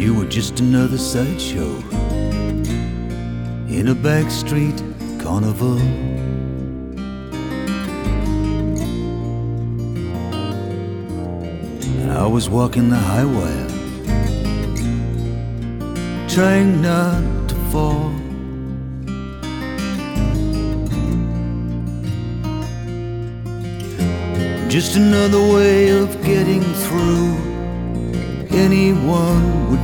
You were just another sideshow in a backstreet carnival. And I was walking the high wire, trying not to fall. Just another way of getting through. Anyone would